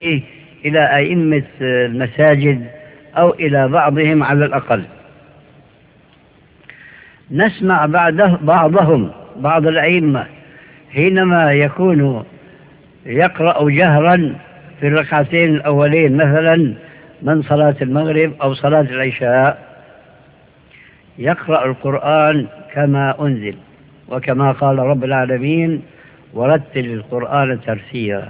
إلى أئمة المساجد أو إلى بعضهم على الأقل. نسمع بعض الأئمة حينما يكون يقرأ جهرا في الركعتين الأولين مثلا من صلاة المغرب أو صلاة العشاء يقرأ القرآن كما أنزل، وكما قال رب العالمين: ورتل القرآن ترتيلا،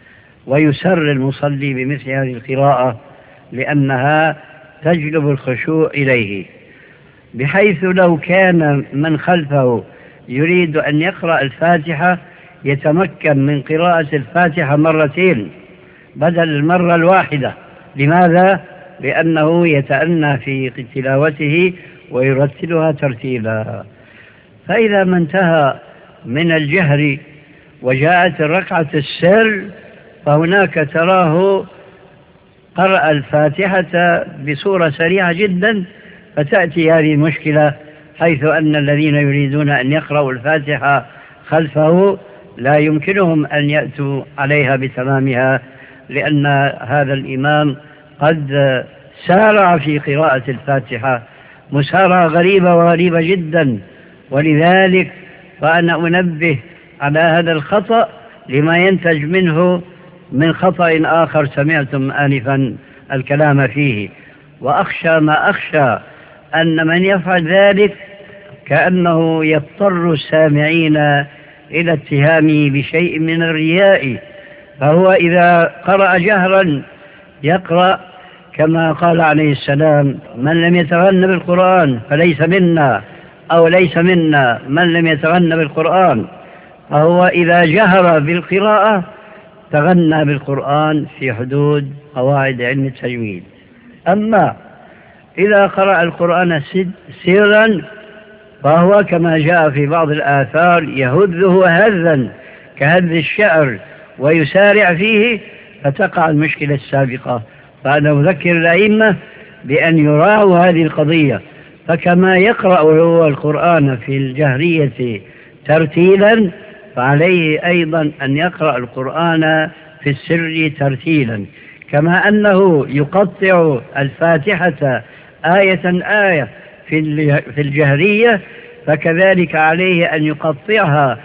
ويسر المصلي بمثل هذه القراءة لأنها تجلب الخشوع إليه، بحيث لو كان من خلفه يريد أن يقرأ الفاتحة يتمكن من قراءة الفاتحة مرتين بدل المرة الواحدة. لماذا؟ لأنه يتأنى في تلاوته ويرتلها ترتيلا. فإذا ما انتهى من الجهر وجاءت الركعة السر فهناك تراه قرأ الفاتحة بصورة سريعة جدا، فتأتي هذه المشكلة، حيث أن الذين يريدون أن يقرأوا الفاتحة خلفه لا يمكنهم أن يأتوا عليها بتمامها، لأن هذا الإمام قد سارع في قراءة الفاتحة مسارعة غريبة جدا. ولذلك فأنا أنبه على هذا الخطأ لما ينتج منه من خطأ آخر سمعتم آنفا الكلام فيه. وأخشى ما أخشى أن من يفعل ذلك كأنه يضطر السامعين إلى اتهامه بشيء من الرياء، فهو إذا قرأ جهرا يقرأ كما قال عليه السلام: من لم يتغن بالقرآن فليس منا، أو ليس منا من لم يتغن بالقرآن. فهو إذا جهر بالقراءة تغنى بالقرآن في حدود قواعد علم التجويد. أما إذا قرأ القرآن سرا فهو كما جاء في بعض الآثار يهذه هذا كهذ الشعر ويسارع فيه، فتقع المشكلة السابقة. فأنا أذكر الأئمة بأن يراعوا هذه القضية، فكما يقرأ هو القرآن في الجهرية ترتيلا فعليه أيضا أن يقرأ القرآن في السر ترتيلا، كما أنه يقطع الفاتحة آية في الجهرية، فكذلك عليه أن يقطعها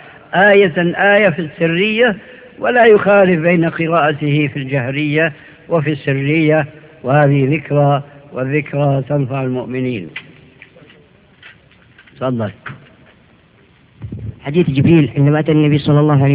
آية في السرية، ولا يخالف بين قراءته في الجهرية وفي السرية. وهذه ذكرى، والذكرى تنفع المؤمنين. تفضل. حديث جبريل عندما أتى النبي صلى الله عليه